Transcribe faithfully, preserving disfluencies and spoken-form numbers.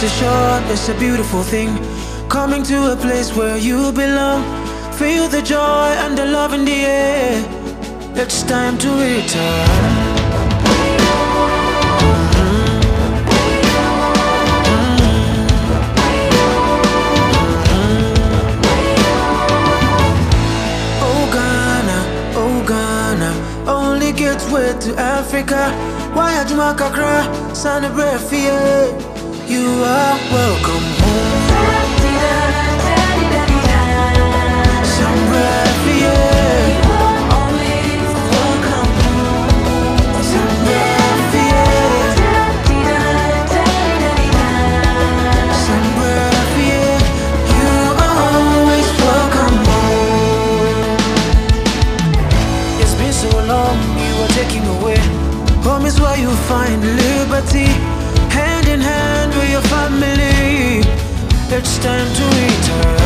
to shore, it's a beautiful thing. Coming to a place where you belong. Feel the joy and the love in the air. It's time to return. Only gets way to Africa. Why had you make a cry? Son of breath, yeah. You are welcome home. Some breath, yeah. Some breath, yeah. Some breath, yeah. You are always welcome home. It's been so long, you are taking away. Home is where you find liberty. Hand in hand with your family. It's time to return.